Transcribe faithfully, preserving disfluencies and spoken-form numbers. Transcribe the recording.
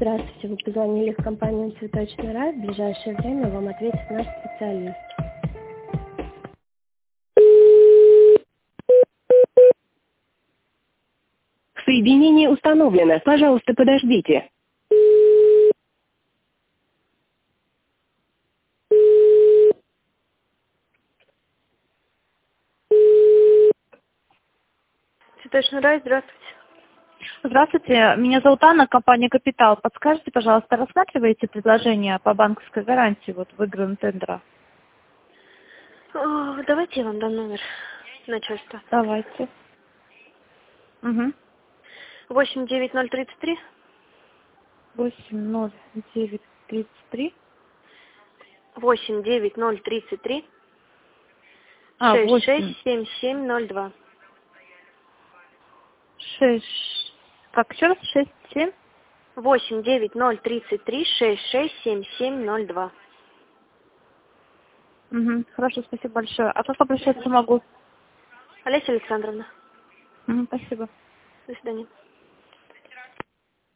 Здравствуйте, вы позвонили в компанию «Цветочный рай». В ближайшее время вам ответит наш специалист. Соединение установлено. Пожалуйста, подождите. «Цветочный рай», здравствуйте. Здравствуйте, меня зовут Анна, компания «Капитал». Подскажите, пожалуйста, рассматриваете предложение по банковской гарантии вот выигранного тендера? О, давайте я вам дам номер начальства. Давайте. Угу. восемь девять ноль тридцать три. восемь ноль девять тридцать три. восемь девять ноль тридцать три. А, шесть восемь. шесть семь семь ноль два. шесть. Как еще раз? шесть семь. восемь девять ноль тридцать три шесть шесть семь семь ноль два. Угу. Хорошо, спасибо большое. А как обращаться могу? Олеся Александровна. Угу, спасибо. До свидания.